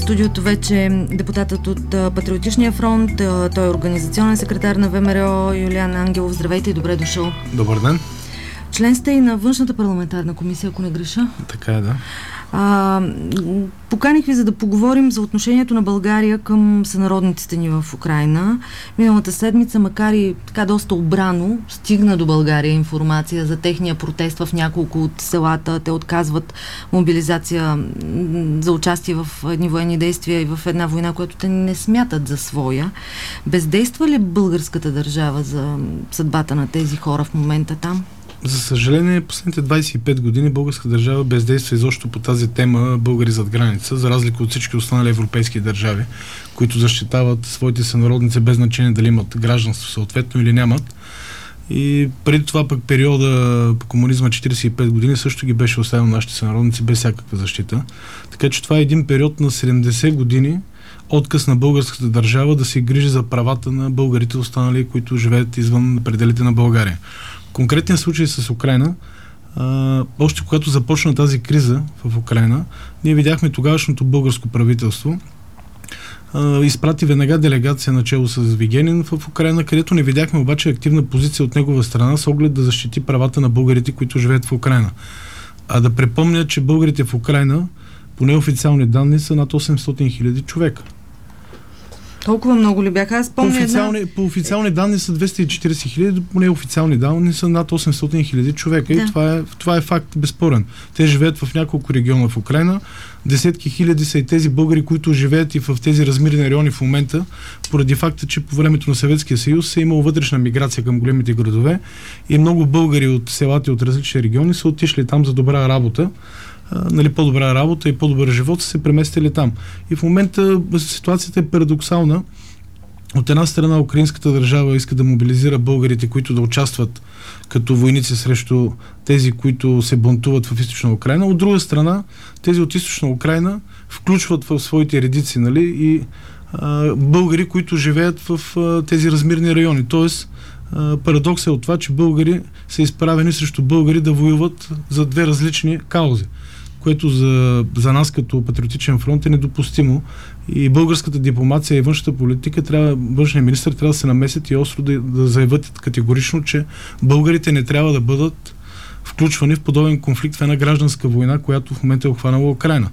студиото вече депутатът от Патриотичния фронт, той е организационен секретар на ВМРО Юлиан Ангелов. Здравейте и добре дошъл. Добър ден. Член сте и на външната парламентарна комисия, ако не греша. Така е, да. Поканих ви, за да поговорим за отношението на България към сънародниците ни в Украйна. Миналата седмица, макар и така доста обрано, стигна до България информация за техния протест в няколко от селата. Те отказват мобилизация за участие в едни военни действия и в една война, която те не смятат за своя. Бездейства ли българската държава за съдбата на тези хора в момента там? За съжаление, последните 25 години българска държава бездейства изобщо по тази тема българи зад граница, за разлика от всички останали европейски държави, които защитават своите сънародници без значение дали имат гражданство съответно или нямат. И преди това пък периода по комунизма 45 години също ги беше оставил нашите сънародници без всякаква защита. Така че това е един период на 70 години отказ на българската държава да се грижи за правата на българите останали, които живеят извън пределите на България. Конкретният случай с Украйна, още когато започна тази криза в Украйна, ние видяхме тогавашното българско правителство изпрати веднага делегация начело с Вигенин в Украйна, където не видяхме обаче активна позиция от негова страна с оглед да защити правата на българите, които живеят в Украйна. А да припомня, че българите в Украйна по неофициални данни са над 800 хиляди човека. Толкова много ли бяха? Аз помня по официални данни са 240 хиляди, по неофициални данни са над 800 хиляди човека. Да. И това е факт безспорен. Те живеят в няколко региона в Украйна. Десетки хиляди са и тези българи, които живеят и в тези размирени райони в момента, поради факта, че по времето на Съветския съюз е имало вътрешна миграция към големите градове и много българи от селата от различни региони са отишли там за добра работа. По-добра работа и по-добър живот са се преместили там. И в момента ситуацията е парадоксална. От една страна украинската държава иска да мобилизира българите, които да участват като войници срещу тези, които се бунтуват в източна Украйна. От друга страна, тези от източна Украйна включват в своите редици, и българи, които живеят в тези размирни райони. Тоест, парадоксът е от това, че българи са изправени срещу българи да воюват за две различни каузи, което за нас като Патриотичен фронт е недопустимо. И българската дипломация и външната политика, външният министър трябва да се намесят и остро да заявят категорично, че българите не трябва да бъдат включвани в подобен конфликт в една гражданска война, която в момента е обхванала Украйна.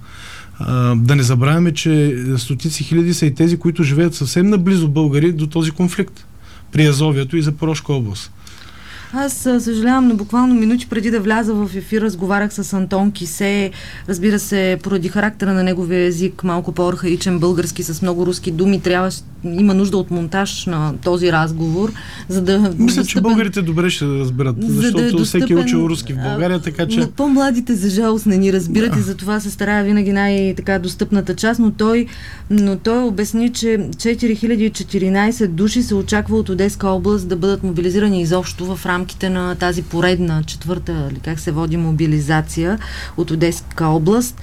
Да не забравяме, че стотици хиляди са и тези, които живеят съвсем наблизо българи до този конфликт при Азовието и Запорожка област. Аз съжалявам, но буквално минути преди да вляза в ефир разговарях с Антон Кисе. Разбира се, поради характера на неговия език, малко по-архаичен български с много руски думи, има нужда от монтаж на този разговор, за да... Мисля, че българите добре ще разберат, защото всеки е учил руски в България, така че... Но по-младите, за жалост, не ни разбират и затова се старая винаги най-така достъпната част, но той обясни, че 4014 души се очаква от Одеска област да бъдат мобилизирани изобщо в рамките на тази поредна четвърта, или как се води, мобилизация от Одеска област.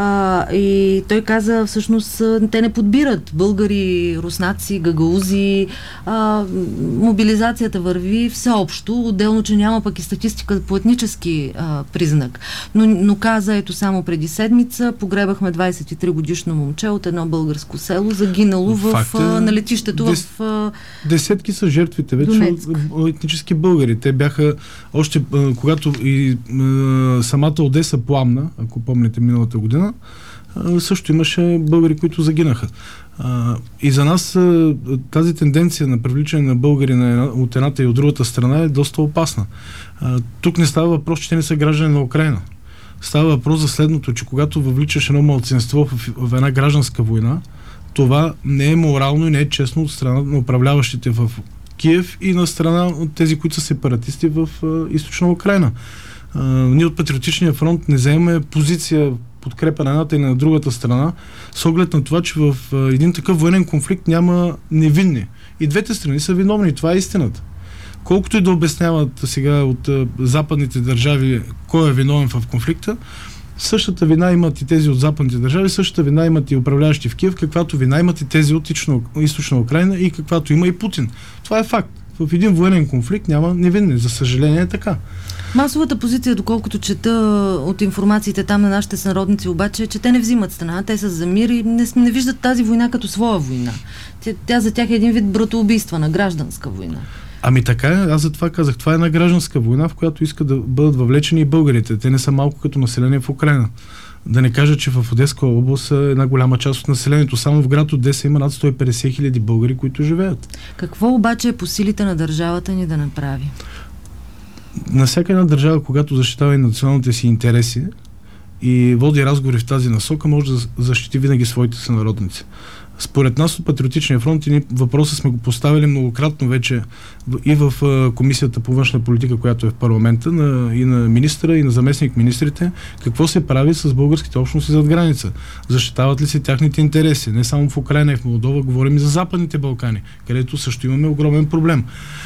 И той каза, всъщност, те не подбират българи, руснаци, гагаузи. Мобилизацията върви всеобщо, отделно, че няма пък и статистика по етнически признак. Но каза, ето само преди седмица, погребахме 23 годишно момче от едно българско село, загинало на летището в десетки са жертвите вече от етнически българи. Те бяха още когато и самата Одеса пламна, ако помните миналата година, също имаше българи, които загинаха. И за нас тази тенденция на привличане на българи от едната и от другата страна е доста опасна. Тук не става въпрос, че те не са граждани на Украйна. Става въпрос за следното, че когато въвличаш едно малцинство в една гражданска война, това не е морално и не е честно от страна на управляващите в Киев и на страна от тези, които са сепаратисти в източна Украйна. Ние от Патриотичния фронт не заемаме позиция подкрепа на едната и на другата страна, с оглед на това, че в един такъв военен конфликт няма невинни. И двете страни са виновни. Това е истината. Колкото и да обясняват сега от западните държави кой е виновен в конфликта, същата вина имат и тези от западните държави, същата вина имат и управляващи в Киев, каквато вина имат и тези от източна Украйна и каквато има и Путин. Това е факт. В един военен конфликт няма невинни. За съжаление е така. Масовата позиция, доколкото чета от информациите там на нашите сънародници, обаче е, че те не взимат страна, те са за мир и не виждат тази война като своя война. Тя за тях е един вид братоубийства на гражданска война. Ами така е, аз за това казах, това е една гражданска война, в която искат да бъдат въвлечени и българите. Те не са малко като население в Украйна. Да не кажа, че в Одеска област е една голяма част от населението. Само в град Одеса има над 150 хиляди българи, които живеят. Какво обаче е по силите на държавата ни да направи? На всяка една държава, когато защитава и националните си интереси и води разговори в тази насока, може да защити винаги своите сънародници. Според нас от Патриотичния фронт и въпроса сме го поставили многократно вече и в Комисията по външна политика, която е в парламента, и на министра, и на заместник министрите, какво се прави с българските общности зад граница. Защитават ли се тяхните интереси? Не само в Украйна и в Молдова, говорим и за Западните Балкани, където също имаме огромен проблем.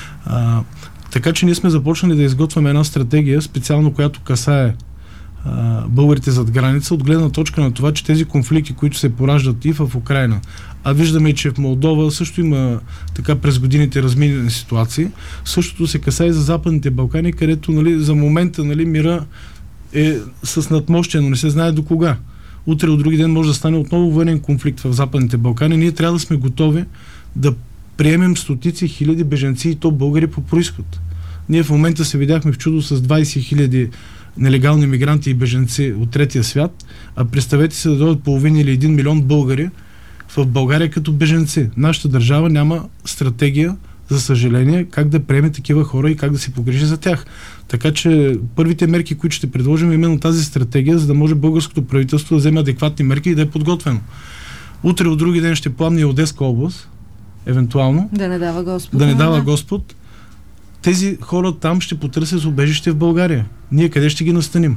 Така че ние сме започнали да изготвяме една стратегия, специално която касае българите зад граница, от гледна точка на това, че тези конфликти, които се пораждат и в Украйна, а виждаме, че в Молдова също има така през годините разминени ситуации, същото се касае и за Западните Балкани, където за момента мира е с надмощие, но не се знае до кога. Утре от други ден може да стане отново военен конфликт в Западните Балкани. Ние трябва да сме готови да приемем стотици хиляди бежанци и то българи по произход. Ние в момента се видяхме в чудо с 20 хиляди нелегални мигранти и бежанци от третия свят, а представете се да дойдат половин или 1 милион българи в България като бежанци. Нашата държава няма стратегия, за съжаление, как да приеме такива хора и как да се погрижи за тях. Така че първите мерки, които ще предложим, е именно тази стратегия, за да може българското правителство да вземе адекватни мерки и да е подготвено. Утре от други ден ще пламне и Одеска област, евентуално. Да не дава Господ. Да не дава Господ. Тези хора там ще потърсят убежище в България. Ние къде ще ги настаним?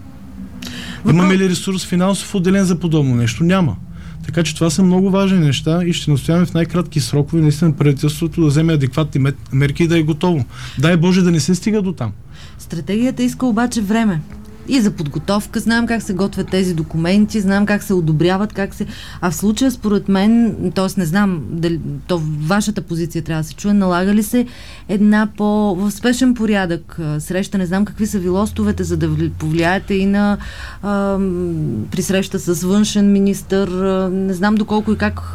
Имаме ли ресурс финансов отделен за подобно нещо? Няма. Така че това са много важни неща и ще настояваме в най-кратки срокове наистина правителството да вземе адекватни мерки и да е готово. Дай Боже да не се стига до там. Стратегията иска обаче време. И за подготовка, знаем как се готвят тези документи, знаем как се одобряват, А в случая, според мен, т.е. не знам дали вашата позиция трябва да се чуе, налага ли се една в спешен порядък среща, не знам какви са ви лостовете, за да повлияете и на при среща с външен министър, не знам доколко и как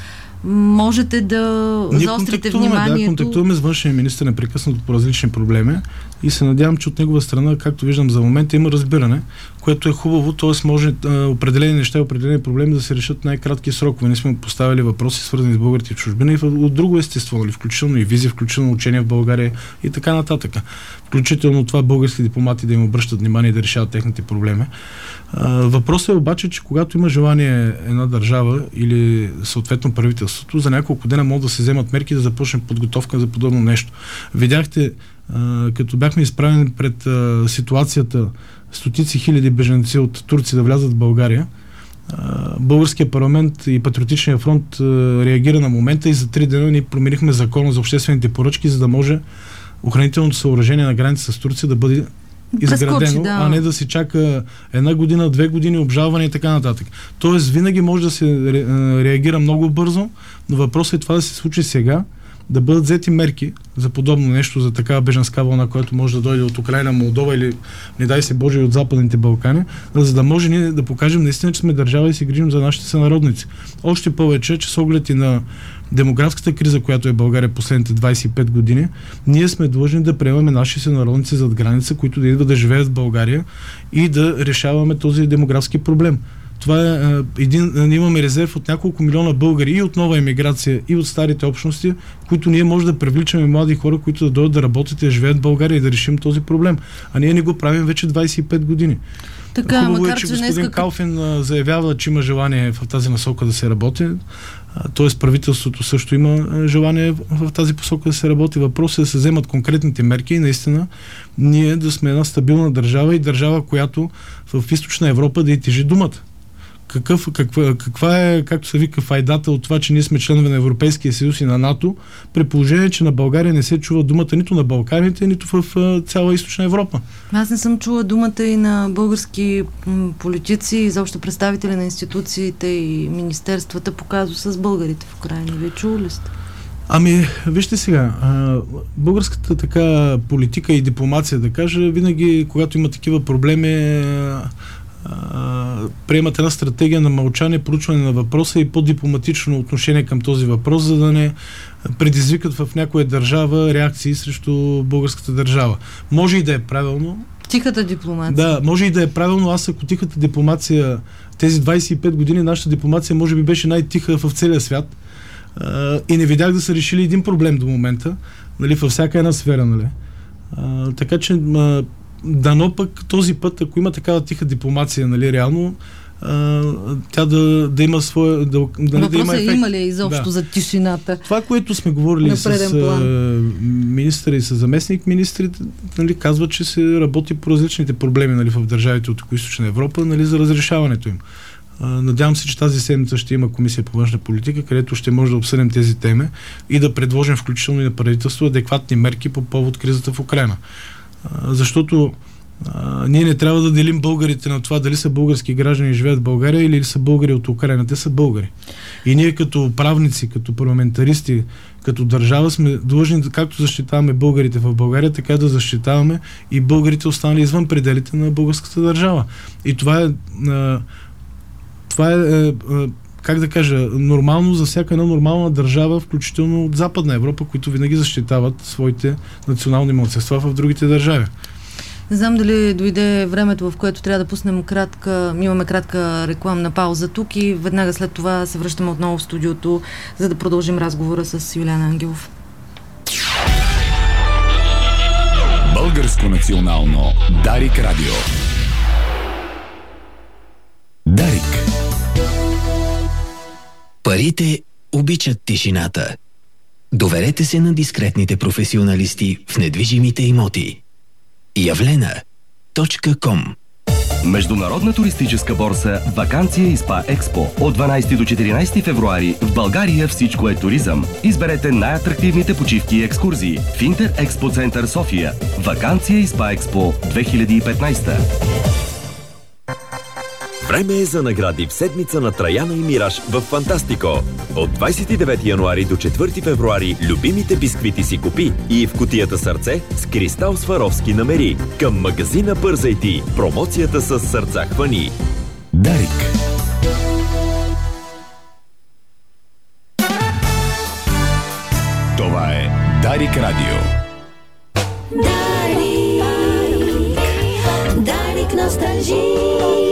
можете да заострите вниманието. Да, контактуваме с външния министър непрекъснато по различни проблеми и се надявам, че от негова страна, както виждам за момента, има разбиране, което е хубаво, т.е. може определени неща и определени проблеми да се решат най-кратки срокове. Ние сме поставили въпроси, свързани с българите в чужбина и от друго естество, включително и визи, включително учения в България и така нататък. Включително това български дипломати да им обръщат внимание и да решават техните проблеми. Въпросът е обаче, че когато има желание една държава или съответно правителството, за няколко дена могат да се вземат мерки да започне подготовка за подобно нещо. Видяхте, като бяхме изправени пред ситуацията стотици хиляди бежанци от Турция да влязат в България, Българския парламент и Патриотичния фронт реагира на момента и за 3 дена ние променихме закона за обществените поръчки, за да може охранителното съоръжение на граница с Турция да бъде изградено, а не да се чака 1 година, 2 години обжалване и така нататък. Тоест, винаги може да се реагира много бързо, но въпросът е това да се случи сега, да бъдат взети мерки за подобно нещо, за такава бежанска вълна, която може да дойде от Украйна, Молдова или, не дай се Боже, от Западните Балкани, за да може ние да покажем наистина, че сме държава и се грижим за нашите сънародници. Още повече, че с оглед и на демографската криза, която е България последните 25 години, ние сме длъжни да приемаме наши сънародници зад граница, които да идват да живеят в България и да решаваме този демографски проблем. Това е имаме резерв от няколко милиона българи и от нова емиграция, и от старите общности, които ние може да привличаме млади хора, които да дойдат да работят и да живеят в България и да решим този проблем. А ние не го правим вече 25 години. Така, хубаво е, че господин Калфин заявява, че има желание в тази насока да се работи. Тоест правителството също има желание в тази посока да се работи. Въпросът е да се вземат конкретните мерки и наистина ние да сме една стабилна държава и държава, която в Източна Европа да й тежи думата. Каква е, както се вика, файдата от това, че ние сме членове на Европейския съюз и на НАТО, при положение, че на България не се чува думата нито на Балканите, нито в цяла Източна Европа. Аз не съм чула думата и на български политици, и заобщо представители на институциите и министерствата по казуса с българите в Украйна. Вие чули ли сте? Ами, вижте сега, българската така политика и дипломация, да кажа, винаги, когато има такива проблеми, приемат една стратегия на мълчание, проучване на въпроса и по-дипломатично отношение към този въпрос, за да не предизвикат в някоя държава реакции срещу българската държава. Може и да е правилно. Тихата дипломация. Да, може и да е правилно. Аз ако тихата дипломация, тези 25 години, нашата дипломация може би беше най-тиха в целия свят, и не видях да са решили един проблем до момента, нали, във всяка една сфера, нали. Така че дано пък този път, ако има такава тиха дипломация, нали, реално, тя да има своя... Въпросът да има ефект. Има ли изобщо за тишината? Това, което сме говорили с министъра и с заместник министрите, нали, казват, че се работи по различните проблеми, нали, в държавите от Източна Европа, нали, за разрешаването им. Надявам се, че тази седмица ще има комисия по външна политика, където ще може да обсъдим тези теми и да предложим включително и на правителство адекватни мерки по повод кризата в Украйна. Защото ние не трябва да делим българите на това дали са български граждани и живеят в България или са българи от Украйна. Те са българи. И ние като правници, като парламентаристи, като държава сме длъжни, както защитаваме българите в България, така да защитаваме и българите останали извън пределите на българската държава. И това е как да кажа, нормално за всяка една нормална държава, включително от Западна Европа, които винаги защитават своите национални малцинства в другите държави. Не знам дали дойде времето, в което трябва да пуснем имаме кратка рекламна пауза тук и веднага след това се връщаме отново в студиото, за да продължим разговора с Юлиан Ангелов. Българско национално Дарик Радио. Дарик. Парите обичат тишината. Доверете се на дискретните професионалисти в недвижимите имоти. Явлена.com. Международна туристическа борса Ваканция и СПА Експо от 12 до 14 февруари в България всичко е туризъм. Изберете най-атрактивните почивки и екскурзии в Интер Експо Център София. Ваканция и СПА Експо 2015. Време е за награди в седмица на Траяна и Мираж в Фантастико. От 29 януари до 4 февруари любимите бисквити си купи и в кутията сърце с Кристал Сваровски намери. Към магазина Бързай ти. Промоцията с сърца хвани. Дарик. Това е Дарик Радио. Дарик носталжи.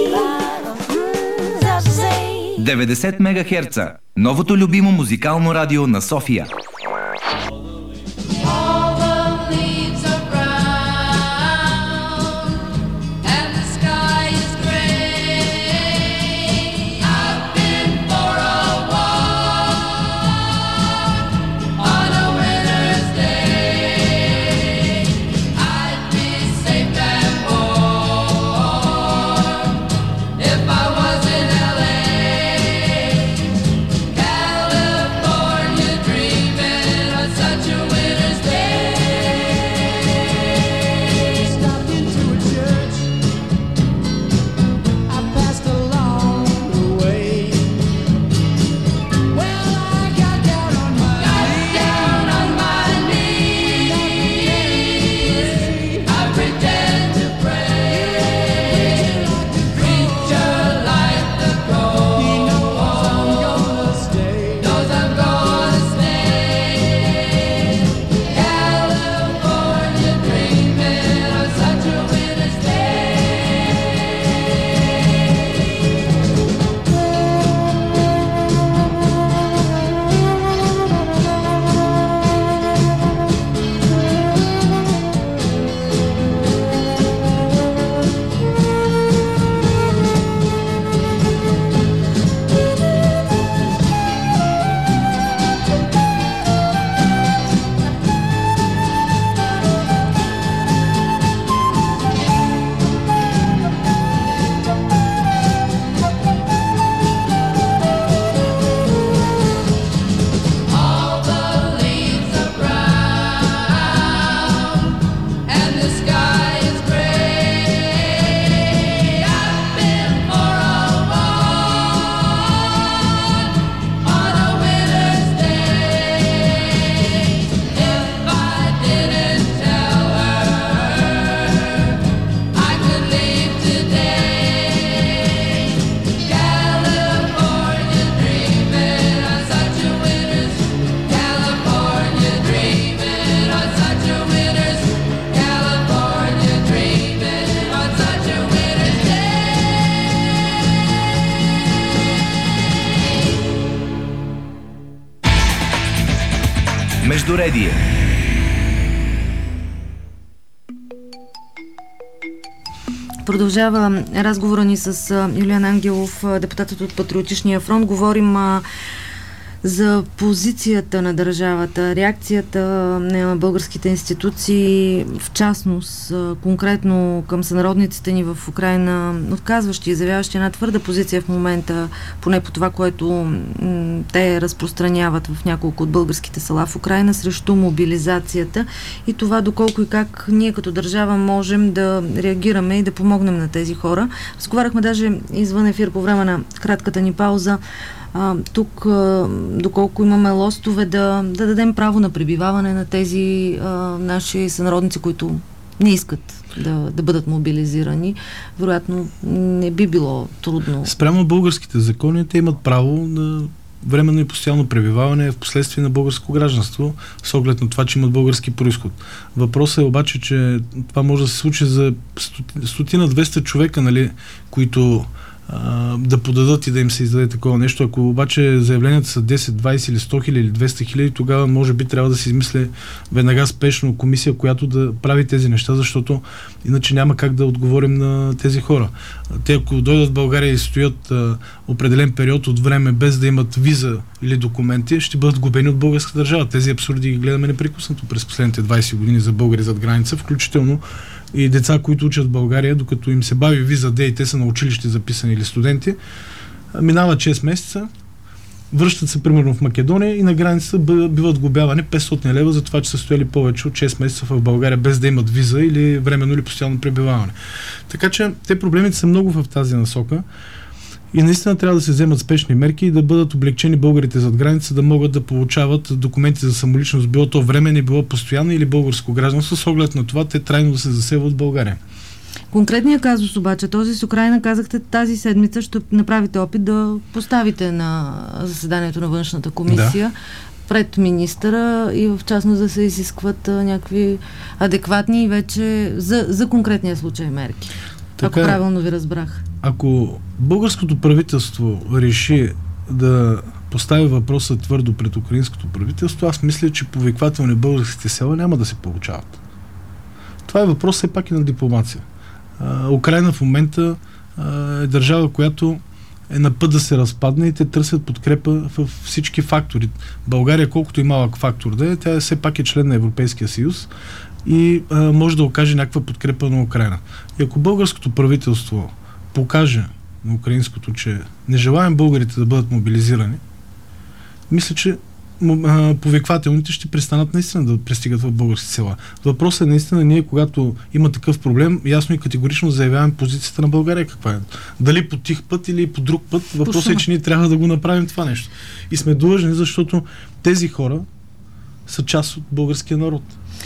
90 МГц. Новото любимо музикално радио на София. Dreaming Междуредие. Продължава разговора ни с Юлиан Ангелов, депутатът от Патриотичния фронт. Говорим за позицията на държавата, реакцията на българските институции, в частност, конкретно към сънародниците ни в Украйна, отказващи и заявяващи една твърда позиция в момента, поне по това, което те разпространяват в няколко от българските села в Украйна, срещу мобилизацията и това доколко и как ние като държава можем да реагираме и да помогнем на тези хора. Разговаряхме даже извън ефир по време на кратката ни пауза. Тук, доколко имаме лостове да дадем право на пребиваване на тези наши сънародници, които не искат да бъдат мобилизирани, вероятно не би било трудно. Спрямо българските закони, те имат право на временно и постоянно пребиваване в последствие на българско гражданство, с оглед на това, че имат български произход. Въпросът е обаче, че това може да се случи за 100-200 човека, нали, които да подадат и да им се издаде такова нещо. Ако обаче заявленията са 10, 20 или 100 хиляди или 200 хиляди, тогава може би трябва да се измисли веднага спешно комисия, която да прави тези неща, защото иначе няма как да отговорим на тези хора. Те, ако дойдат в България и стоят определен период от време без да имат виза или документи, ще бъдат губени от българската държава. Тези абсурди ги гледаме непрекъснато през последните 20 години за българи зад граница, включително и деца, които учат в България, докато им се бави виза Д и те са на училище записани или студенти, минават 6 месеца, връщат се примерно в Македония и на границата биват глобявани 500 лева за това, че са стояли повече от 6 месеца в България без да имат виза или временно или постоянно пребиваване. Така че те проблемите са много в тази насока и наистина трябва да се вземат спешни мерки и да бъдат облегчени българите зад граница, да могат да получават документи за самоличност, било то временно, било постоянно или българско гражданство, с оглед на това те трайно да се заселват в България. Конкретният казус обаче, този с Украйна, казахте, тази седмица ще направите опит да поставите на заседанието на външната комисия пред министъра и в частност да се изискват някакви адекватни и вече за конкретния случай мерки. Така, ако правилно ви разбрах. Ако българското правителство реши да постави въпроса твърдо пред украинското правителство, аз мисля, че повиквателни българските села няма да се получават. Това е въпрос все пак и на дипломация. Украйна в момента е държава, която е на път да се разпадне и те търсят подкрепа в всички фактори. България, колкото и малък фактор да е, тя все пак е член на Европейския съюз и може да окаже някаква подкрепа на Украйна. И ако българското правителство покаже на украинското, че не желаем българите да бъдат мобилизирани, мисля, че повиквателните ще престанат наистина да пристигат в български села. Въпросът е наистина ние, когато има такъв проблем, ясно и категорично заявяваме позицията на България каква е. Дали по тих път или по друг път, въпросът е, че ние трябва да го направим това нещо. И сме длъжни, защото тези хора са част от българския народ.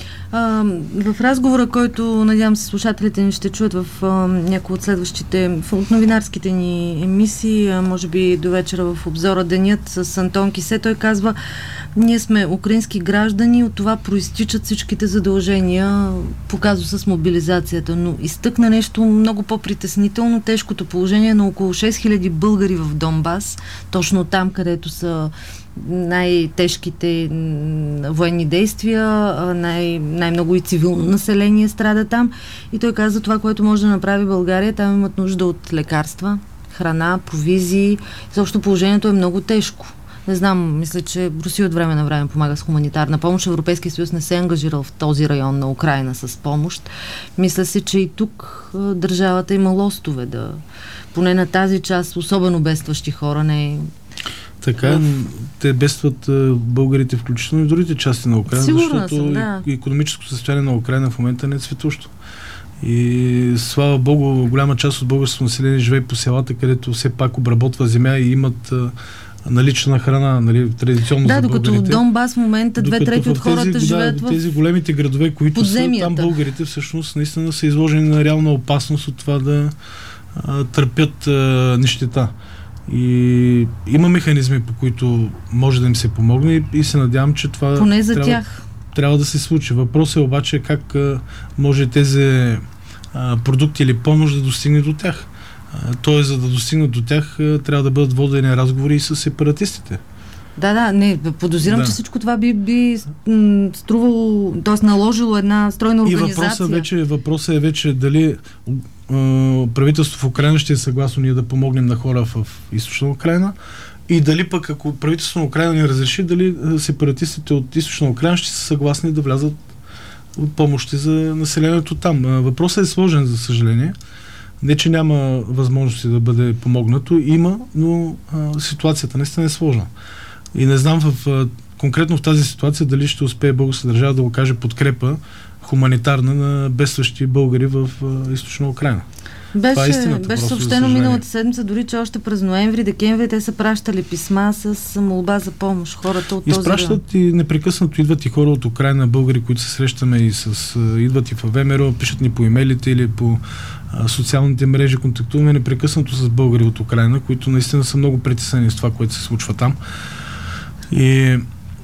В разговора, който надявам се слушателите ни ще чуят в някои от следващите, от новинарските ни емисии, може би до вечера в обзора Денят с Антон Кисе, той казва: ние сме украински граждани, от това проистичат всичките задължения по казуса с мобилизацията, но изтъкна нещо много по-притеснително, тежкото положение на около 6000 българи в Донбас, точно там, където са най-тежките военни действия, най-много и цивилно население страда там. И той каза, това, което може да направи България, там имат нужда от лекарства, храна, провизии. Защото положението е много тежко. Не знам, мисля, че Русия от време на време помага с хуманитарна помощ. Европейския съюз не се е ангажирал в този район на Украйна с помощ. Мисля си, че и тук държавата има лостове поне на тази част, особено бедстващи хора, не е. Така, те бедстват българите, включително и в другите части на Украйна, защото икономическото състояние на Украйна в момента не е цветущо. И слава Богу, голяма част от българското население живее по селата, където все пак обработва земя и имат налична храна, традиционно за българите. Докато в Донбас в момента 2/3 от хората живеят в тези големите градове, които подземията. Са там, българите всъщност наистина са изложени на реална опасност от това да търпят нищета. И има механизми, по които може да им се помогне и се надявам, че това поне за тях трябва да се случи. Въпросът е обаче как може тези продукти или помощ да достигне до тях. Тоест, за да достигнат до тях, трябва да бъдат водени разговори и с сепаратистите. Не, подозирам, че всичко това би струвало, т.е. наложило една стройна организация. И въпросът е вече дали правителството в Украина ще е съгласно ние да помогнем на хора в източна Украина и дали пък ако правителството на Украина ни разреши, дали сепаратистите от източна Украина ще са съгласни да влязат от помощи за населението там. Въпросът е сложен, за съжаление. Не, че няма възможности да бъде помогнато, има, но ситуацията наистина е сложна. И не знам конкретно в тази ситуация дали ще успее българската държава да окаже подкрепа хуманитарна на бедстващи българи в източна Украина. Беше съобщено миналата седмица, дори че още през ноември-декември те са пращали писма с молба за помощ. Хората от този изпращат и непрекъснато идват и хора от Украина, българи, които се срещаме и идват и в ВМРО, пишат ни по имейлите или по социалните мрежи, контактуваме непрекъснато с българи от Украина, които наистина са много притеснени с това, което се случва там. И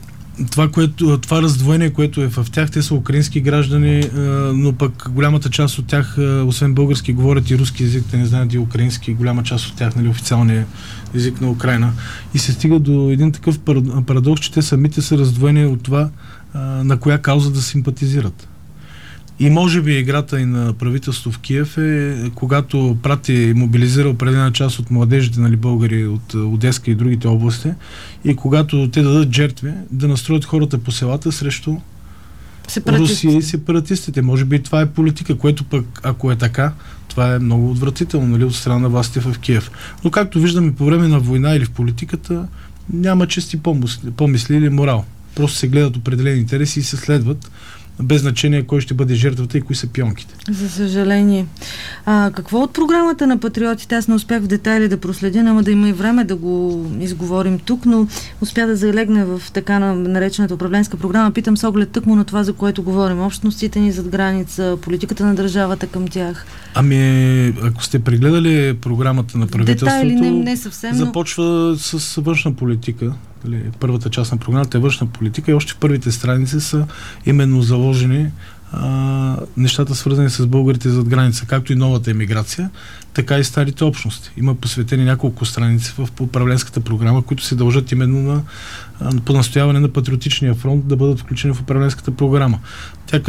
това раздвоение, което е в тях, те са украински граждани, но пък голямата част от тях, освен български, говорят и руски език, те не знаят и украински, голяма част от тях, официалния език на Украина. И се стига до един такъв парадокс, че те самите са раздвоени от това на коя кауза да симпатизират. И може би играта и на правителство в Киев е, когато прати и мобилизира определена част от младежите, българи от Одеска и другите области, и когато те дадат жертви, да настроят хората по селата срещу Русия и сепаратистите. Може би това е политика, което пък, ако е така, това е много отвратително, от страна на властите в Киев. Но както виждаме по време на война или в политиката, няма чести помисли или морал. Просто се гледат определени интереси и се следват, без значение кой ще бъде жертвата и кои са пионките. За съжаление. Какво от програмата на патриотите? Аз не успях в детайли да проследя, няма да има и време да го изговорим тук, но успя да залегне в така наречената управленска програма. Питам с оглед тъкмо на това, за което говорим. Общностите ни зад граница, политиката на държавата към тях. Ако сте прегледали програмата на правителството, детайли, не съвсем, започва с външна политика. Първата част на програмата е външна политика и още в първите страници са именно заложени нещата, свързани с българите зад граница, както и новата емиграция, така и старите общности. Има посветени няколко страници в управленската програма, които се дължат именно по настояване на Патриотичния фронт да бъдат включени в управленската програма. Тя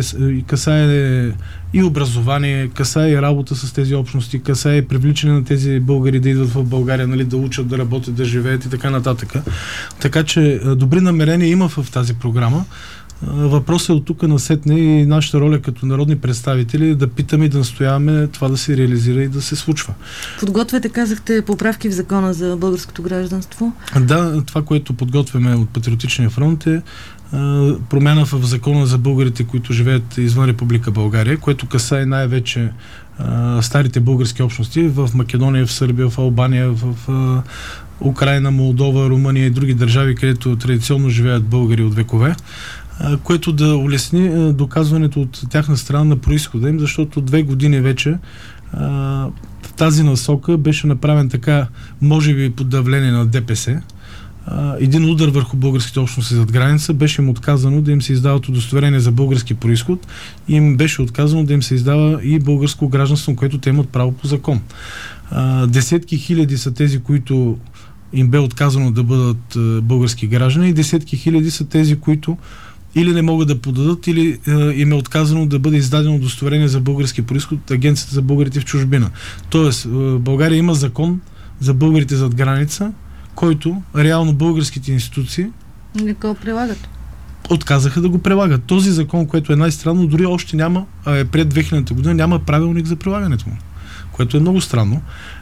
касае и образование, касае и работа с тези общности, касае и привличане на тези българи да идват в България, да учат, да работят, да живеят и така нататък. Така че добри намерения има в тази програма. Въпросът е от тук насетне и нашата роля като народни представители да питаме и да настояваме това да се реализира и да се случва. Подготвяте, казахте, поправки в закона за българското гражданство? Да, това, което подготвяме от Патриотичния фронт е промяна в закона за българите, които живеят извън Република България, което касае най-вече старите български общности в Македония, в Сърбия, в Албания, в Украина, Молдова, Румъния и други държави, където традиционно живеят българи от векове, което да улесни доказването от тяхна страна на произхода им, защото 2 години вече в тази насока беше направен така, може би под давление на ДПС, един удар върху българските общности зад граница. Беше им отказано да им се издават удостоверение за български произход и им беше отказано да им се издава и българско гражданство, което те имат право по закон. Десетки хиляди са тези, които им бе отказано да бъдат български граждани, и десетки хиляди са тези, които или не могат да подадат, или им е отказано да бъде издадено удостоверение за български произход от Агенцията за българите в чужбина. Тоест, в България има закон за българите зад граница, който реално българските институции не го прилагат. Отказаха да го прилагат. Този закон, което е най-странно, дори още няма, пред 2000 година няма правилник за прилагането му, което е много странно.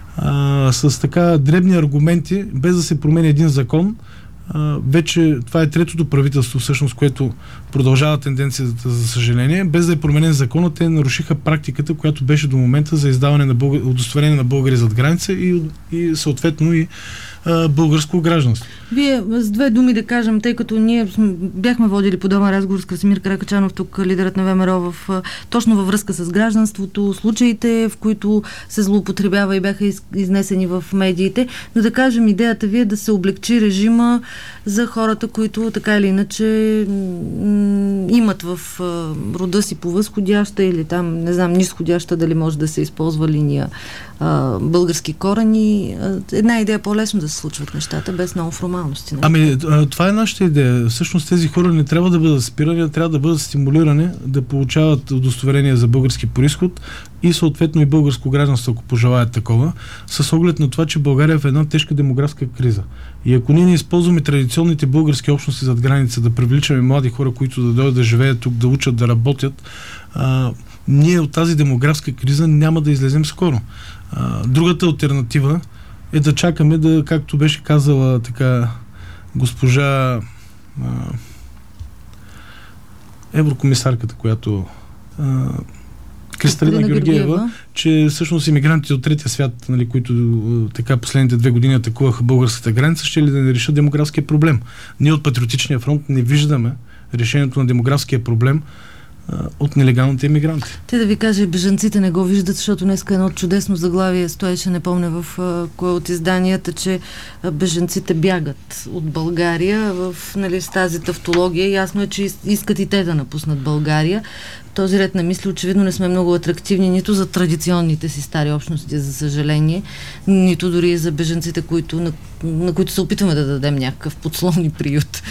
С така дребни аргументи, без да се промени един закон, вече това е третото правителство, всъщност, което продължава тенденцията, за съжаление. Без да е променен законът, те нарушиха практиката, която беше до момента за издаване на удостоверение на българи зад граница и съответно и българско гражданство. Вие с 2 думи да кажем, тъй като ние бяхме водили подобен разговор с Красимир Каракачанов, тук лидерът на ВМРО, точно във връзка с гражданството, случаите, в които се злоупотребява и бяха изнесени в медиите, но да кажем, идеята ви е да се облегчи режима за хората, които така или иначе имат в рода си по възходяща или там, не знам, нисходяща, дали може да се използва линия български корени. Една идея по-лесно да се случват нещата, без много формалности. Това е нашата идея. Всъщност тези хора не трябва да бъдат спирани, а трябва да бъдат стимулирани да получават удостоверение за български произход и съответно и българско гражданство, ако пожелаят такова, с оглед на това, че България е в една тежка демографска криза. И ако ние не използваме традиционните български общности зад граница, да привличаме млади хора, които да дойдат да живеят тук, да учат, да работят, ние от тази демографска криза няма да излезем скоро. Другата алтернатива е да чакаме да, както беше казала така госпожа еврокомисарката, която Кристалина Георгиева, че всъщност имигрантите от третия свят, нали, които така последните 2 години атакуваха българската граница, ще ли да не решат демографския проблем. Ние от Патриотичния фронт не виждаме решението на демографския проблем от нелегалните имигранти. Те да ви кажа, бежанците не го виждат, защото днеска едно чудесно заглавие стоеше, не помня в кое от изданията, че бежанците бягат от България с тази тавтология. Ясно е, че искат и те да напуснат България. Този ред на мисли очевидно не сме много атрактивни нито за традиционните си стари общности, за съжаление, нито дори за бежанците, на които се опитваме да дадем някакъв подслон и приют.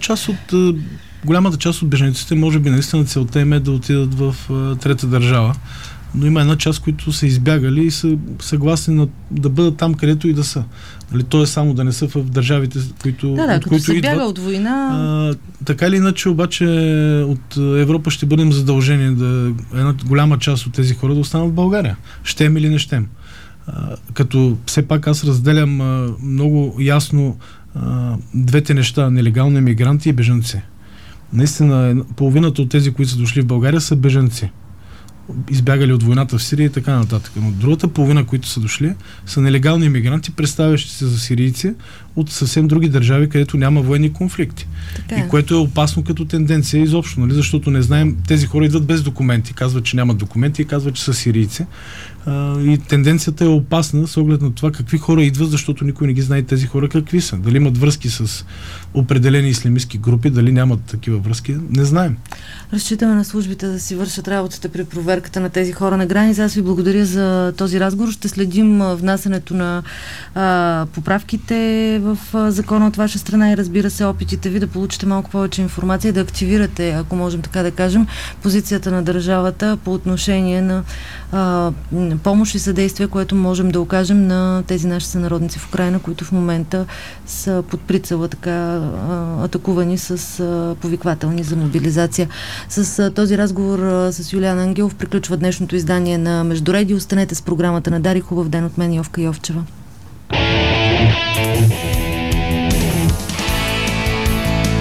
Голямата част от бежанците, може би наистина целта им е да отидат в трета държава, но има една част, които са избягали и са съгласни да бъдат там, където и да са. Нали, то е само да не са в държавите, които се идват. бяга от война. Така или иначе, обаче от Европа ще бъдем задължени една голяма част от тези хора да останат в България. Щем или не щем. Като все пак аз разделям много ясно двете неща: нелегални емигранти и бежанци. Наистина, половината от тези, които са дошли в България, са бежанци. Избягали от войната в Сирия и така нататък. Но другата половина, които са дошли, са нелегални имигранти, представящи се за сирийци от съвсем други държави, където няма военни конфликти. И което е опасно като тенденция изобщо, нали? Защото не знаем, тези хора идват без документи, казват, че нямат документи и казват, че са сирийци. И тенденцията е опасна с оглед на това какви хора идват, защото никой не ги знае тези хора какви са. Дали имат връзки с определени ислямистки групи, дали нямат такива връзки, не знаем. Разчитаме на службите да си вършат работата при проверката на тези хора на граница. Аз ви благодаря за този разговор. Ще следим внасянето на поправките в закона от ваша страна и, разбира се, опитите ви да получите малко повече информация и да активирате, ако можем така да кажем, позицията на държавата по отношение на помощ и съдействие, което можем да окажем на тези наши сънародници в Украйна, които в момента са под прицела така атакувани с повиквателни за мобилизация. С този разговор с Юлиан Ангелов приключва днешното издание на Междуредио. Останете с програмата на Дарик. Хубав ден от мен, Йовка Йовчева.